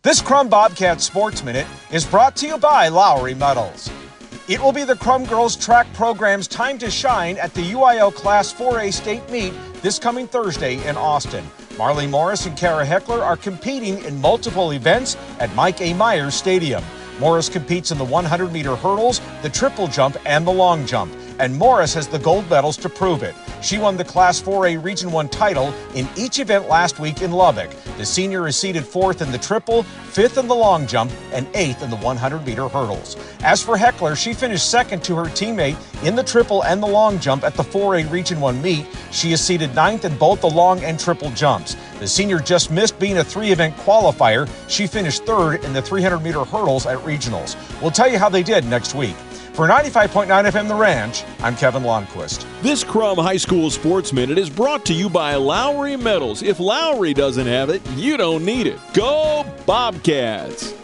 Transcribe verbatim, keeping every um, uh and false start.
This Crum Bobcat Sports Minute is brought to you by Lowry Metals. It will be the Crum Girls Track Program's time to shine at the U I L Class four A State Meet this coming Thursday in Austin. Marley Morris and Kara Heckler are competing in multiple events at Mike A. Myers Stadium. Morris competes in the one hundred meter hurdles, the triple jump, and the long jump. And Morris has the gold medals to prove it. She won the Class four A Region one title in each event last week in Lubbock. The senior is seated fourth in the triple, fifth in the long jump, and eighth in the one hundred meter hurdles. As for Heckler, she finished second to her teammate in the triple and the long jump at the four A Region one meet. She is seated ninth in both the long and triple jumps. The senior just missed being a three-event qualifier. She finished third in the three hundred meter hurdles at regionals. We'll tell you how they did next week. For ninety-five point nine F M The Ranch, I'm Kevin Lonnquist. This Crum High School Sports Minute is brought to you by Lowry Metals. If Lowry doesn't have it, you don't need it. Go Bobcats!